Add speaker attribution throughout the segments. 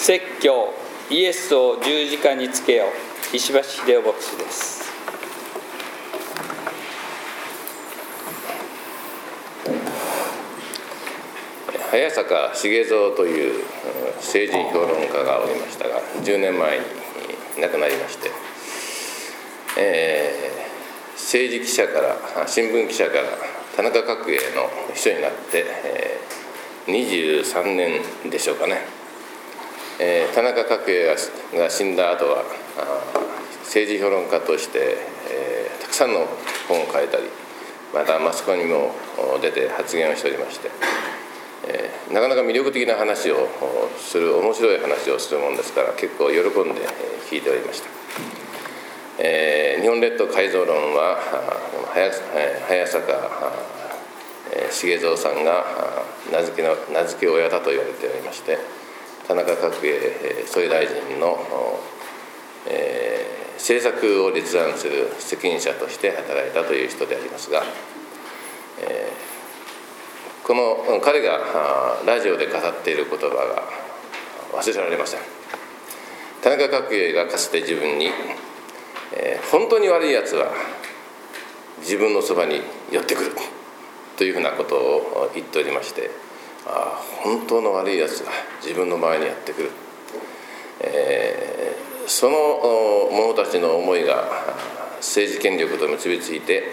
Speaker 1: 説教イエスを十字架につけよ、石橋秀夫牧師です。
Speaker 2: 早坂茂三という政治評論家がおりましたが、10年前に亡くなりまして、政治記者から新聞記者から田中角栄の秘書になって、23年でしょうかね。田中角栄が死んだ後は政治評論家として、たくさんの本を書いたり、またマスコミにも出て発言をしておりまして、なかなか魅力的な話をする、面白い話をするものですから、結構喜んで聞いておりました。日本列島改造論は早坂茂三さんが名付け親だと言われておりまして、田中角栄総理大臣の、政策を立案する責任者として働いたという人でありますが、この彼がラジオで語っている言葉が忘れられません。田中角栄がかつて自分に、本当に悪いやつは自分のそばに寄ってくるというふうなことを言っておりまして、本当の悪いやつが自分の前にやってくる、その者たちの思いが政治権力と結びついて、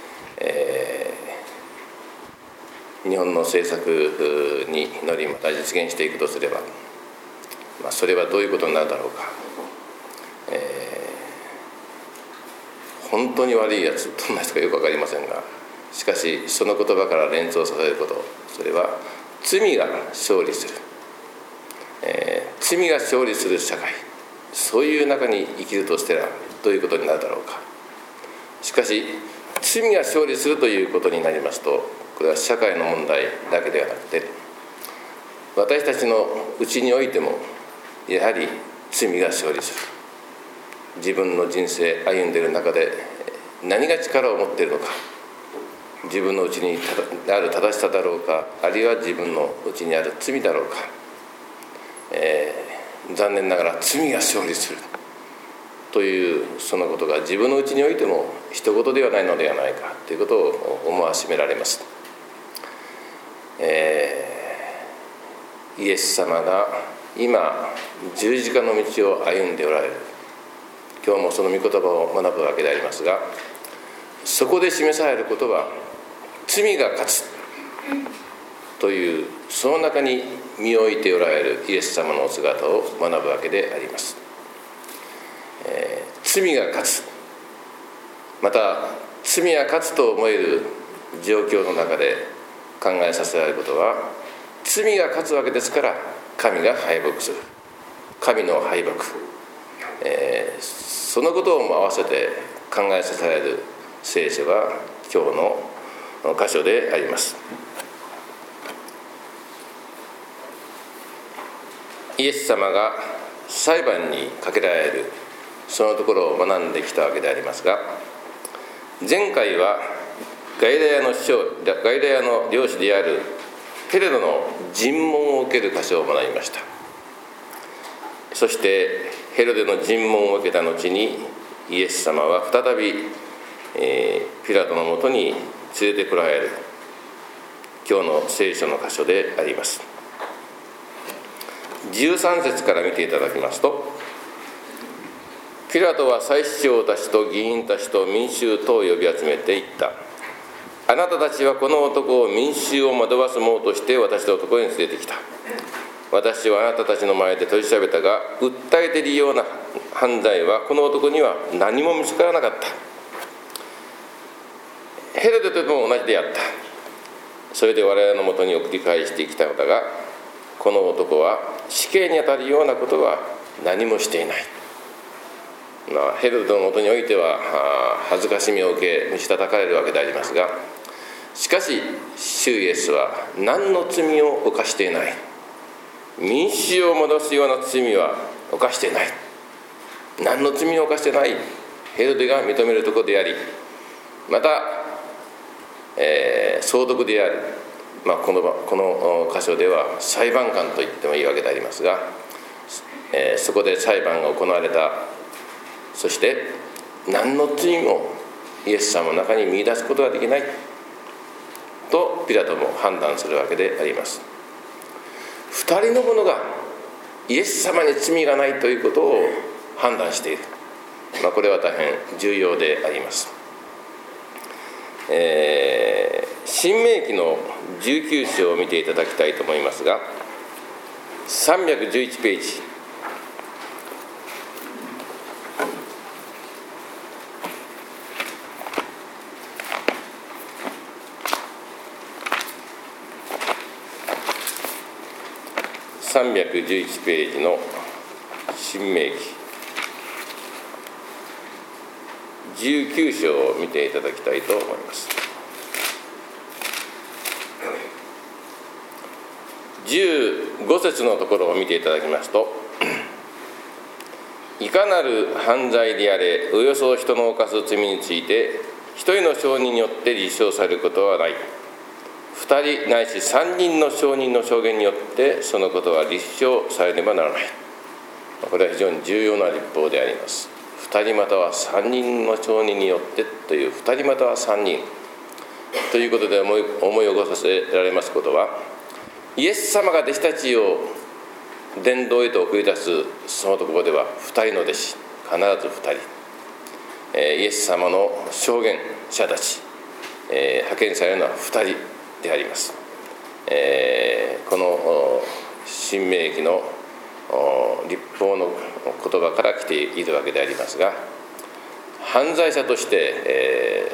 Speaker 2: 日本の政策に乗りまた実現していくとすれば、それはどういうことになるだろうか。本当に悪いやつ、どんな人かよく分かりませんが、しかしその言葉から連想させること、それは罪が勝利する、罪が勝利する社会、そういう中に生きるとしたらどういうことになるだろうか。しかし罪が勝利するということになりますと、これは社会の問題だけではなくて、私たちのうちにおいてもやはり罪が勝利する。自分の人生歩んでいる中で何が力を持っているのか、自分のうちにある正しさだろうか、あるいは自分のうちにある罪だろうか、残念ながら罪が勝利するというそのことが自分のうちにおいても一言ではないのではないかということを思わしめられます。イエス様が今十字架の道を歩んでおられる。今日もその御言葉を学ぶわけでありますが、そこで示されることは罪が勝つという、その中に身を置いておられるイエス様のお姿を学ぶわけであります。罪が勝つ、また罪が勝つと思える状況の中で考えさせられることは、罪が勝つわけですから神が敗北する、神の敗北、そのことをも合わせて考えさせられる聖書が今日の箇所であります。イエス様が裁判にかけられる、そのところを学んできたわけでありますが、前回はガリラヤの領主であるヘロデの尋問を受ける箇所を学びました。そしてヘロデの尋問を受けた後に、イエス様は再び、ピラトのもとに連れてこられる今日の聖書の箇所であります。13節から見ていただきますと、ピラトは祭司長たちと議員たちと民衆とを呼び集めて言った。あなたたちはこの男を民衆を惑わす者として私のところに連れてきた。私はあなたたちの前で取り調べたが、訴えているような犯罪はこの男には何も見つからなかった。ヘロデとも同じであった。それで我々のもとに送り返してきたのだが、この男は死刑にあたるようなことは何もしていない。ヘロデのもとにおいては恥ずかしみを受け打ち叩かれるわけでありますが、しかし主イエスは何の罪を犯していない。民衆を戻すような罪は犯していない。何の罪を犯していないヘロデが認めるところであり、また、総督である、この箇所では裁判官と言ってもいいわけでありますが、 そこで裁判が行われた。そして何の罪もイエス様の中に見出すことができないとピラトも判断するわけであります。2人の者がイエス様に罪がないということを判断している、これは大変重要であります。申命記の19章を見ていただきたいと思いますが、311ページ、311ページの申命記19章を見ていただきたいと思います。15節のところを見ていただきますと、いかなる犯罪であれ、およそ人の犯す罪について一人の証人によって立証されることはない。2人ないし3人の証人の証言によってそのことは立証されねばならない。これは非常に重要な立法であります。2人または3人の証人によってという、2人または3人ということで思い起こさせられますことは、イエス様が弟子たちを伝道へと送り出すそのところでは2人の弟子、必ず2人、イエス様の証言者たち、派遣されるのは2人であります。この申命記の律法の言葉から来ているわけでありますが、犯罪者として、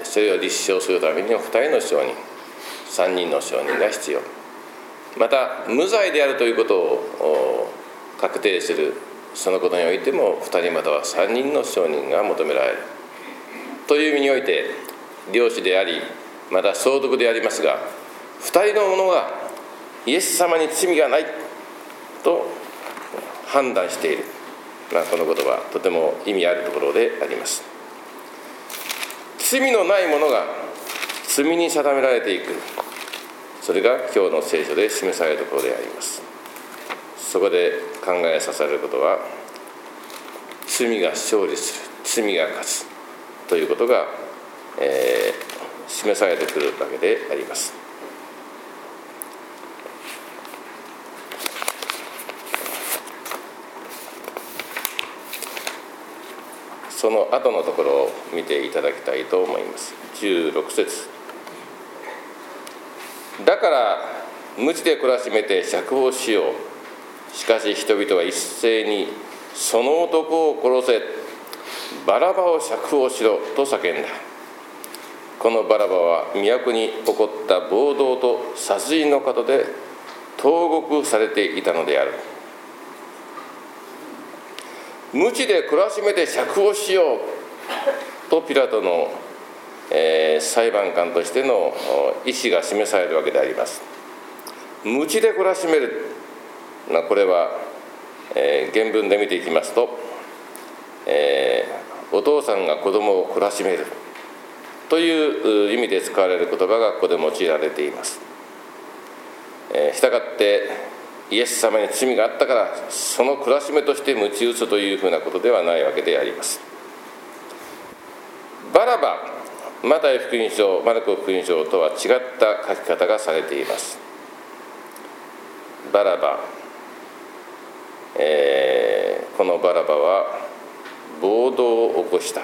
Speaker 2: それを立証するためには2人の証人、3人の証人が必要。また無罪であるということを確定するそのことにおいても2人または3人の証人が求められるという意味において、領主でありまた相続でありますが、2人の者がイエス様に罪がないと判断している、このことはとても意味あるところであります。罪のない者が罪に定められていく、それが今日の聖書で示されるところであります。そこで考えさせられることは、罪が勝利する、罪が勝つということが、示されてくるわけであります。その後のところを見ていただきたいと思います。16節、だから無知で懲らしめて釈放しよう。しかし人々は一斉にその男を殺せ、バラバを釈放しろと叫んだ。このバラバは都に起こった暴動と殺人のことで投獄されていたのである。無知で懲らしめて釈放しようとピラトの、裁判官としての意思が示されるわけであります。無知で懲らしめる、これは、原文で見ていきますと、お父さんが子供を懲らしめるという意味で使われる言葉がここで用いられています。したがってイエス様に罪があったからその懲らしめとして鞭打つというふうなことではないわけであります。バラバ、マタイ福音書、マルコ福音書とは違った書き方がされています。バラバ、このバラバは暴動を起こした、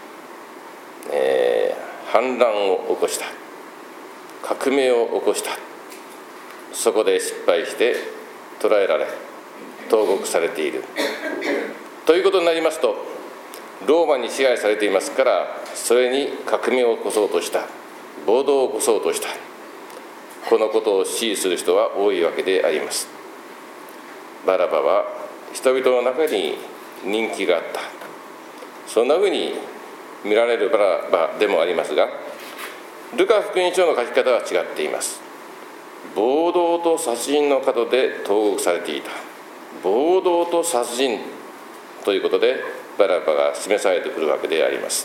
Speaker 2: 反乱を起こした、革命を起こした、そこで失敗して捕らえられ投獄されているということになりますと、ローマに支配されていますから、それに革命を起こそうとした、暴動を起こそうとした、このことを支持する人は多いわけであります。バラバは人々の中に人気があった、そんなふうに見られるバラバでもありますが、ルカ福音書の書き方は違っています。暴動と殺人のことで投獄されていた。暴動と殺人ということでバラバが示されてくるわけであります。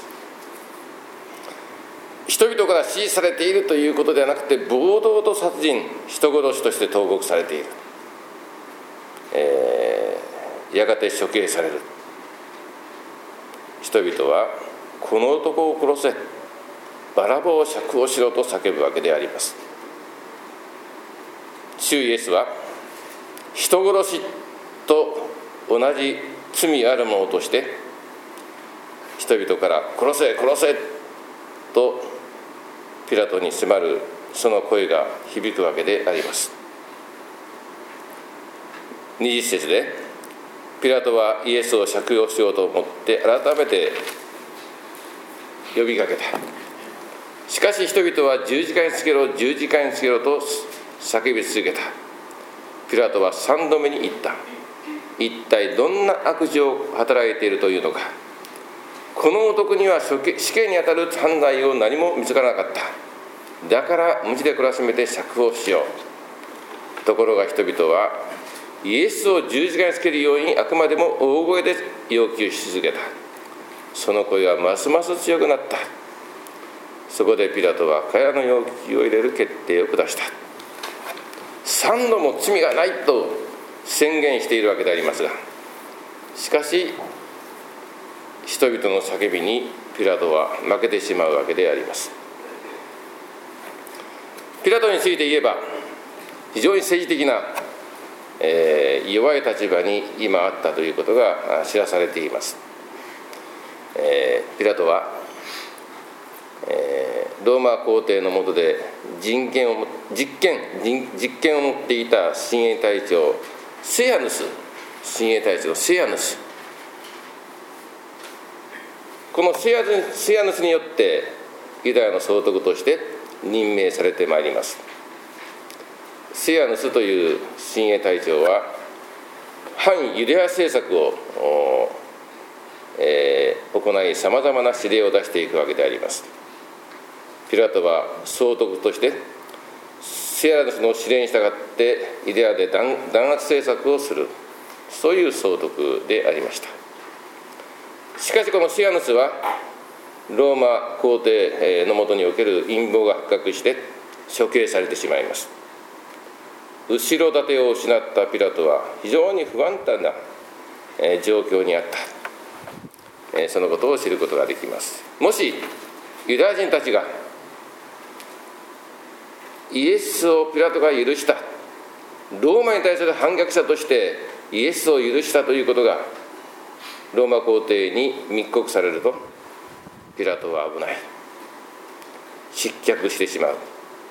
Speaker 2: 人々から支持されているということではなくて、暴動と殺人、人殺しとして投獄されている。 やがて処刑される。人々はこの男を殺せ、バラバを釈放しろと叫ぶわけであります。主イエスは人殺しと同じ罪あるものとして人々から殺せ殺せとピラトに迫るその声が響くわけであります。20節でピラトはイエスを釈放しようと思って改めて呼びかけた。しかし人々は十字架につけろ十字架につけろと叫び続けた。ピラトは3度目に言った。一体どんな悪事を働いているというのか。この男には死刑にあたる犯罪を何も見つからなかった。だから無知で懲らしめて釈放しよう。ところが人々はイエスを十字架につけるようにあくまでも大声で要求し続けた。その声はますます強くなった。そこでピラトは彼らの要求を入れる決定を下した。3度も罪がないと宣言しているわけでありますが、しかし人々の叫びにピラトは負けてしまうわけであります。ピラトについて言えば非常に政治的な、弱い立場に今あったということが知らされています。ピラトは、ローマ皇帝の下で実権を持っていた親衛隊長親衛隊長のセアヌス、このセアヌスによってユダヤの総督として任命されてまいります。セアヌスという親衛隊長は反ユダヤ政策を行い、さまざまな指令を出していくわけであります。ピラトは総督としてセアヌスの指令に従ってユダヤで弾圧政策をする、そういう総督でありました。しかしこのセアヌスはローマ皇帝の下における陰謀が発覚して処刑されてしまいます。後ろ盾を失ったピラトは非常に不安定な状況にあった、そのことを知ることができます。もしユダヤ人たちがイエスをピラトが許した、ローマに対する反逆者としてイエスを許したということがローマ皇帝に密告されると、ピラトは危ない、失脚してしまう。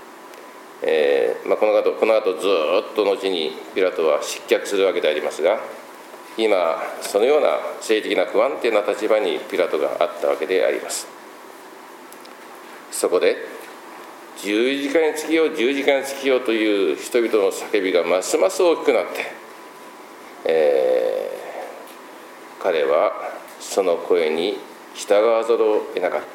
Speaker 2: この後ずっと後にピラトは失脚するわけでありますが、今そのような政治的な不安定な立場にピラトがあったわけであります。そこで十字架につけよう十字架につけようという人々の叫びがますます大きくなって、彼はその声に従わざるを得なかった、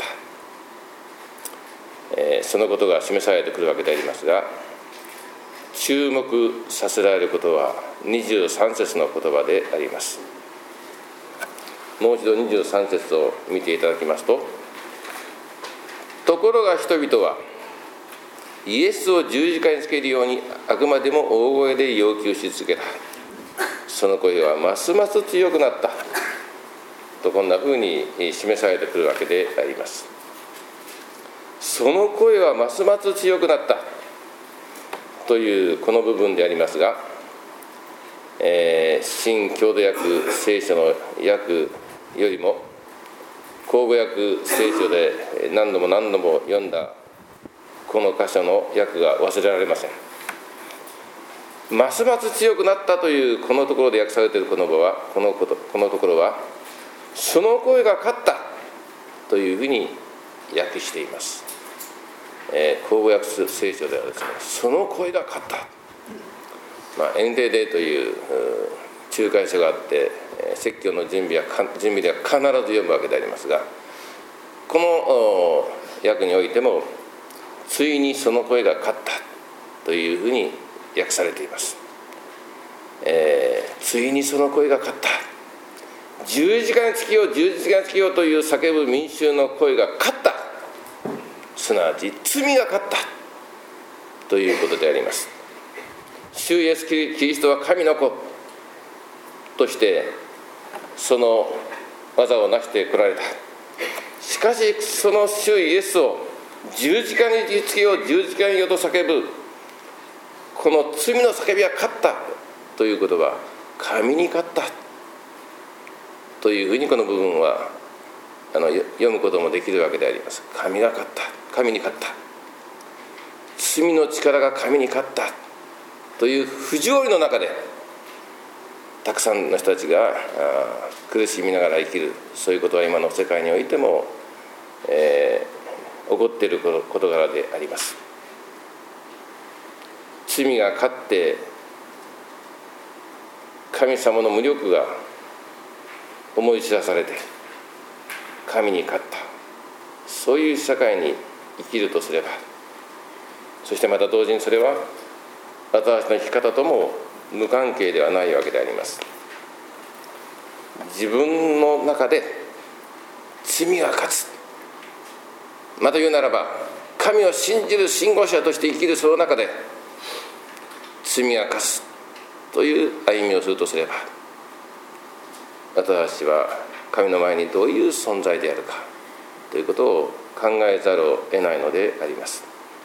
Speaker 2: そのことが示されてくるわけでありますが、注目させられることは23節の言葉であります。もう一度23節を見ていただきますと、ところが人々はイエスを十字架につけるようにあくまでも大声で要求し続けた。その声はますます強くなったと、こんなふうに示されてくるわけであります。その声はますます強くなったというこの部分でありますが、新共同訳聖書の訳よりも口語訳聖書で何度も読んだこの箇所の訳が忘れられません。ますます強くなったというこのところで訳されているこのところはその声が勝ったというふうに訳しています。口語訳聖書ではですね、その声が勝った、NTD という仲介書があって、説教の準備では必ず読むわけでありますが、この訳においてもついにその声が勝ったというふうに訳されています。ついにその声が勝った、十字架につけよう十字架につけようという叫ぶ民衆の声が勝った、すなわち罪が勝ったということであります。主イエスキリストは神の子、 としてその技を成してこられた。しかしその主イエスを十字架につけよう、十字架によと叫ぶ、この罪の叫びは勝ったということは、神に勝ったというふうにこの部分は読むこともできるわけであります。神が勝った、神に勝った、罪の力が神に勝ったという不条理の中で、たくさんの人たちが苦しみながら生きる、そういうことは今の世界においても、起こっている事柄であります。罪が勝って神様の無力が思い知らされて神に勝った、そういう社会に生きるとすれば、そしてまた同時にそれは私の生き方とも無関係ではないわけであります。自分の中で罪が勝つ、また言うならば神を信じる信仰者として生きるその中で罪が勝つという歩みをするとすれば、私は神の前にどういう存在であるかということを考えざるを得ないのであります。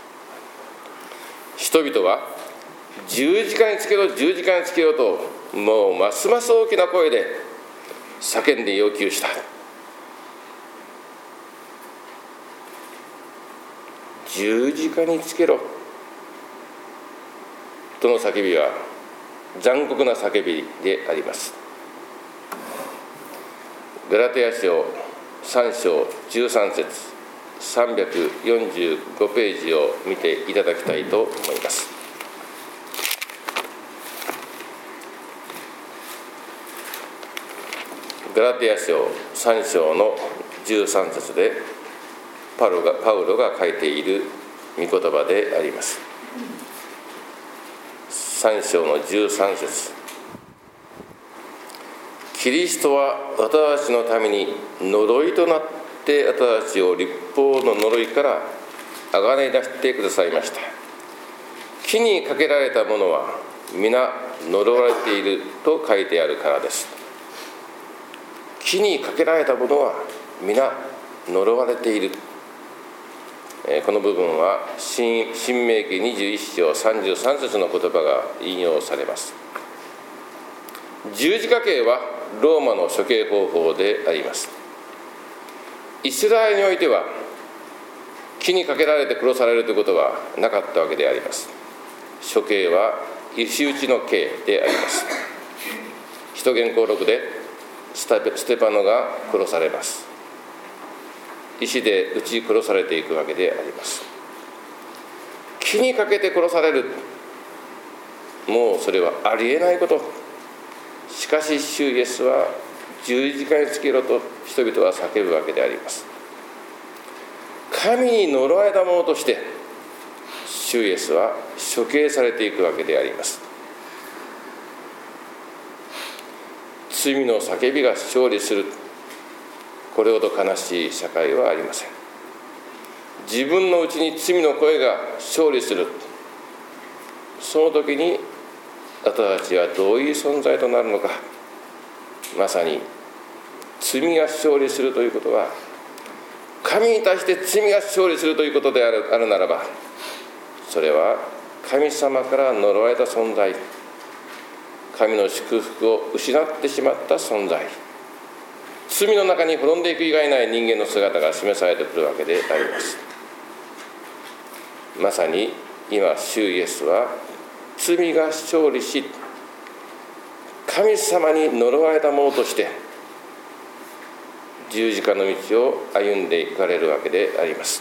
Speaker 2: 人々は十字架につけろ、十字架につけろと、もうますます大きな声で叫んで要求した。十字架につけろとの叫びは残酷な叫びであります。ガラテヤ書3章13節345ページを見ていただきたいと思います。ガラテヤ書3章の13節でパウロが書いている御言葉であります。3章の13節、キリストは私たちのために呪いとなって私たちを律法の呪いからあがね出してくださいました。木にかけられたものは皆呪われていると書いてあるからです。木にかけられたものは皆呪われている。この部分は新明記21章33節の言葉が引用されます。十字架刑はローマの処刑方法であります。イスラエルにおいては木にかけられて殺されるということはなかったわけであります。処刑は石打ちの刑であります。使徒言行録でステパノが殺されます。石で撃ち殺されていくわけであります。木にかけて殺される、もうそれはありえないこと。しかし主イエスは十字架につけろと人々は叫ぶわけであります。神に呪われたものとして主イエスは処刑されていくわけであります。罪の叫びが勝利する、これほど悲しい社会はありません。自分のうちに罪の声が勝利する、その時に私たちはどういう存在となるのか。まさに罪が勝利するということは、神に対して罪が勝利するということであるならば、それは神様から呪われた存在、神の祝福を失ってしまった存在、罪の中に滅んでいく以外ない人間の姿が示されてくるわけであります。まさに今主イエスは罪が勝利し、神様に呪われたものとして十字架の道を歩んでいかれるわけであります。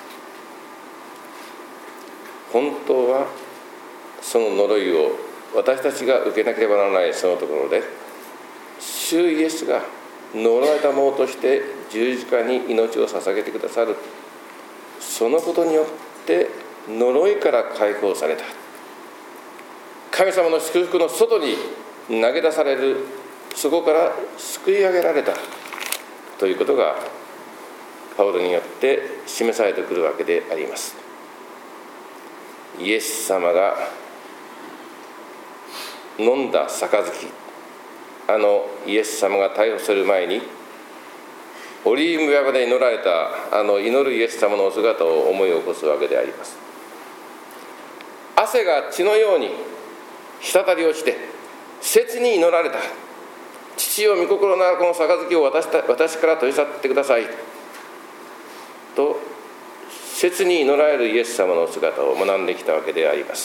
Speaker 2: 本当はその呪いを私たちが受けなければならないそのところで、主イエスが呪われたものとして十字架に命を捧げてくださる、そのことによって呪いから解放された、神様の祝福の外に投げ出される、そこから救い上げられたということがパウロによって示されてくるわけであります。イエス様が飲んだ杯、 イエス様が逮捕する前にオリーブ山で祈られた祈るイエス様のお姿を思い起こすわけであります。汗が血のように滴り落ちて切に祈られた。父よ、御心ならこの杯を私から取り去ってくださいと切に祈られるイエス様の姿を学んできたわけであります。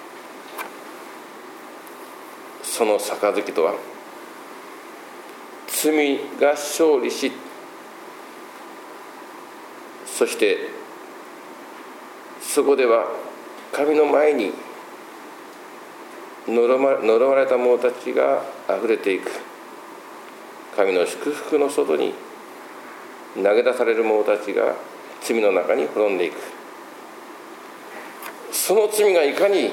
Speaker 2: その杯とは、罪が勝利し、そしてそこでは神の前に呪われた者たちがあふれていく。神の祝福の外に投げ出される者たちが罪の中に滅んでいく。その罪がいかに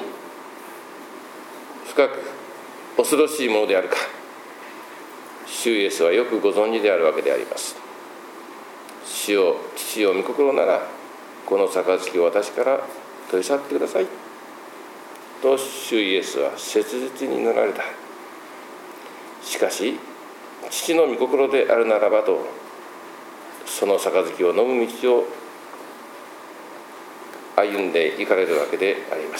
Speaker 2: 深く恐ろしいものであるか、主イエスはよくご存知であるわけであります。主よ、父よ、御心ならこの杯を私から取り去ってくださいと主イエスは切実に祈られた。しかし父の御心であるならばと、その杯を飲む道を歩んでいかれるわけであります。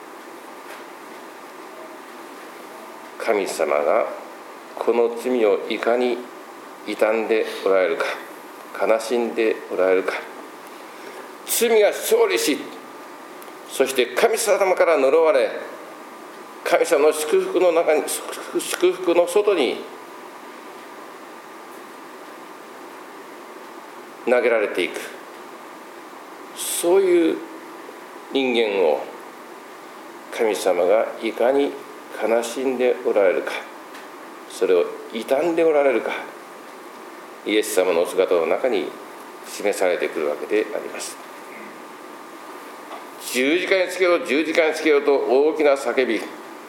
Speaker 2: 神様がこの罪をいかに傷んでおられるか、悲しんでおられるか、罪が勝利し、そして神様から呪われ、神様の祝福の中に、祝福の外に投げられていく、そういう人間を神様がいかに悲しんでおられるか、それを傷んでおられるか、イエス様のお姿の中に示されてくるわけであります。十字架につけよう、十字架につけようと大きな叫び、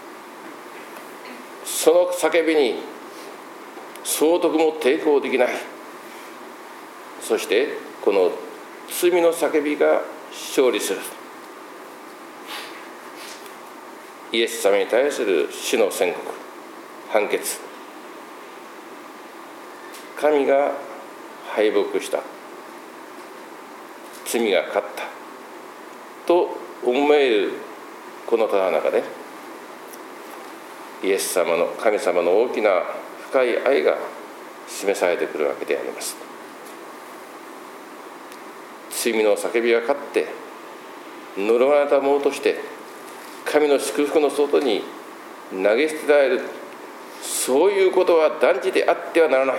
Speaker 2: その叫びに総督も抵抗できない。そしてこの罪の叫びが勝利する。イエス様に対する主の宣告、判決、神が敗北した、罪が勝ったと思えるこのただ中で、イエス様の神様の大きな深い愛が示されてくるわけであります。罪の叫びが勝って呪われた者として神の祝福の外に投げ捨てられる、そういうことは断じてあってはならない。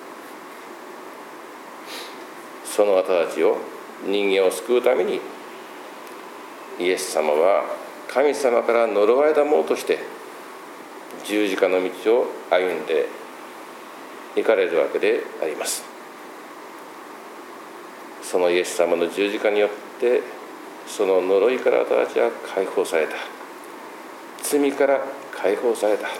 Speaker 2: その方たちを、人間を救うためにイエス様は神様から呪われた者として十字架の道を歩んで行かれるわけであります。そのイエス様の十字架によってその呪いから私たちは解放された。罪から解放された。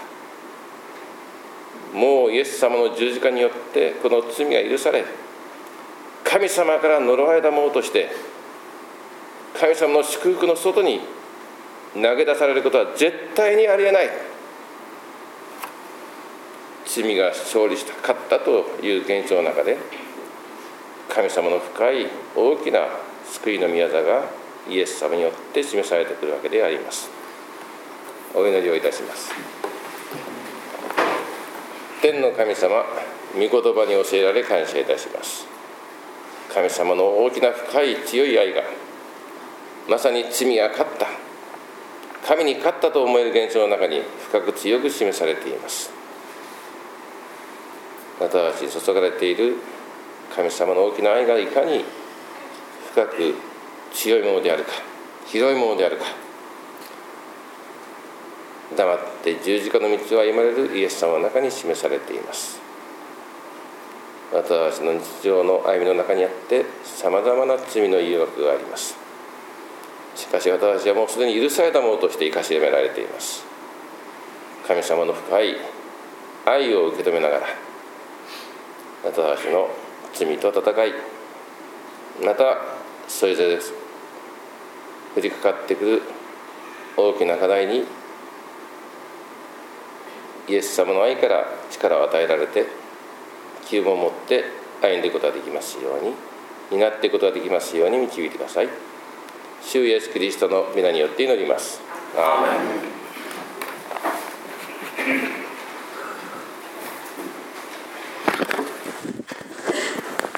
Speaker 2: もうイエス様の十字架によってこの罪が許され、神様から呪われた者として神様の祝福の外に投げ出されることは絶対にありえない。罪が勝利した、勝ったという現象の中で、神様の深い大きな救いの御業がイエス様によって示されてくるわけであります。お祈りをいたします。天の神様、御言葉に教えられ感謝いたします。神様の大きな深い強い愛が、まさに罪が勝った、神に勝ったと思える現象の中に深く強く示されています。私たちに注がれている神様の大きな愛がいかに深く強いものであるか、広いものであるか、黙って十字架の道を歩まれるイエス様の中に示されています。私たちの日常の歩みの中にあってさまざまな罪の誘惑があります。しかし私たちはもうすでに許されたものとして生かしめられています。神様の深い愛を受け止めながら、私たちの罪と戦い、またそれぞれ降りかかってくる大きな課題にイエス様の愛から力を与えられて、希望を持って歩んでいくことができますように、担っていくことができますように導いてください。主イエスキリストの皆によって祈ります。アーメン。